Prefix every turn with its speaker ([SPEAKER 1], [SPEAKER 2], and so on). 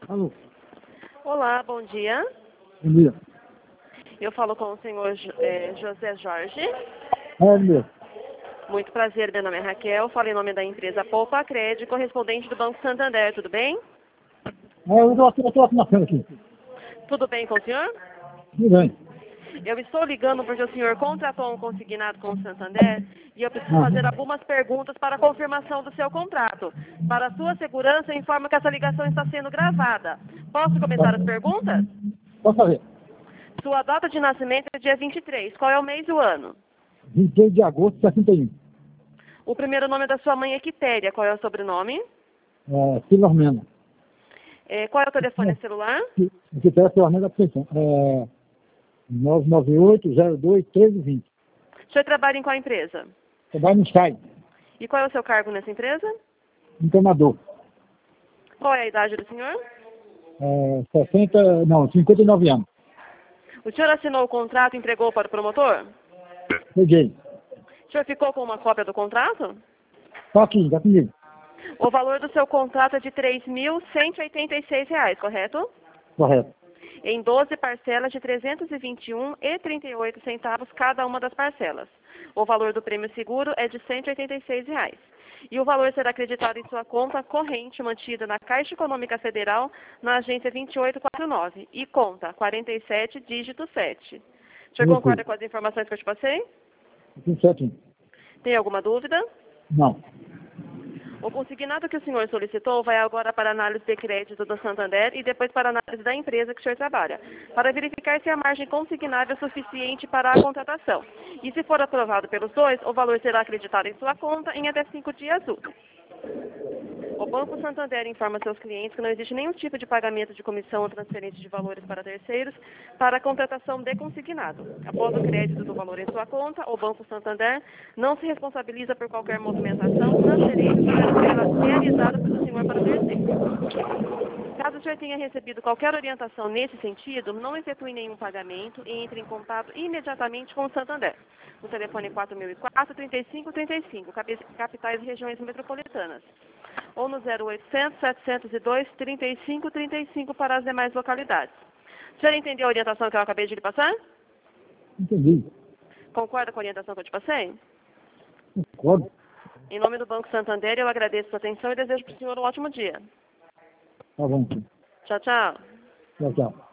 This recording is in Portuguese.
[SPEAKER 1] Alô,
[SPEAKER 2] Olá, bom dia.
[SPEAKER 1] bom dia.
[SPEAKER 2] Eu falo com o senhor José Jorge.
[SPEAKER 1] É meu.
[SPEAKER 2] Muito prazer, meu nome é Raquel. Falo em nome da empresa Poupa Crédito, correspondente do Banco Santander. Tudo bem?
[SPEAKER 1] Eu tô assinando aqui.
[SPEAKER 2] Tudo bem com o senhor?
[SPEAKER 1] Tudo bem.
[SPEAKER 2] Eu estou ligando porque o senhor contratou um consignado com o Santander e eu preciso fazer
[SPEAKER 1] Aham.
[SPEAKER 2] algumas perguntas para a confirmação do seu contrato. Para a sua segurança, eu informo que essa ligação está sendo gravada. Posso começar as perguntas?
[SPEAKER 1] Posso fazer?
[SPEAKER 2] Sua data de nascimento é dia 23. Qual é o mês e o ano?
[SPEAKER 1] 26 de agosto de 61.
[SPEAKER 2] O primeiro nome da sua mãe é Quitéria. Qual é o sobrenome?
[SPEAKER 1] Filomena.
[SPEAKER 2] Qual é o telefone celular?
[SPEAKER 1] Aqui tem a Filomena da Pensão. 998-02-1320.
[SPEAKER 2] O senhor trabalha em qual empresa?
[SPEAKER 1] Trabalho no Sky,
[SPEAKER 2] E qual é o seu cargo nessa empresa?
[SPEAKER 1] encanador.
[SPEAKER 2] Qual é a idade do senhor?
[SPEAKER 1] 59 anos.
[SPEAKER 2] O senhor assinou o contrato e entregou para o promotor?
[SPEAKER 1] Peguei.
[SPEAKER 2] O senhor ficou com uma cópia do contrato?
[SPEAKER 1] Só aqui, já comigo.
[SPEAKER 2] O valor do seu contrato é de R$ 3.186, correto?
[SPEAKER 1] Correto.
[SPEAKER 2] Em 12 parcelas de R$ 321,38 cada uma das parcelas. O valor do prêmio seguro é de R$ 186. E o valor será acreditado em sua conta corrente mantida na Caixa Econômica Federal, na agência 2849, e conta 47, dígito 7. O senhor concorda com as informações que eu te passei?
[SPEAKER 1] Tudo certinho.
[SPEAKER 2] Tem alguma dúvida?
[SPEAKER 1] Não.
[SPEAKER 2] O consignado que o senhor solicitou vai agora para análise de crédito do Santander e depois para análise da empresa que o senhor trabalha, para verificar se a margem consignável é suficiente para a contratação. E se for aprovado pelos dois, o valor será acreditado em sua conta em até 5 dias úteis. O Banco Santander informa seus clientes que não existe nenhum tipo de pagamento de comissão ou transferência de valores para terceiros para a contratação de consignado. Após o crédito do valor em sua conta, o Banco Santander não se responsabiliza por qualquer movimentação, transferência realizada pelo senhor para terceiro. Caso o senhor tenha recebido qualquer orientação nesse sentido, não efetue nenhum pagamento e entre em contato imediatamente com o Santander. O telefone 4004-3535, capitais e regiões metropolitanas. Ou no 0800-702-3535 para as demais localidades. O senhor entendeu a orientação que eu acabei de lhe passar?
[SPEAKER 1] Entendi.
[SPEAKER 2] Concorda com a orientação que eu te passei?
[SPEAKER 1] Concordo.
[SPEAKER 2] Em nome do Banco Santander, eu agradeço a sua atenção e desejo para o senhor um ótimo dia.
[SPEAKER 1] Tá bom.
[SPEAKER 2] Tchau, tchau.
[SPEAKER 1] Tchau, tchau.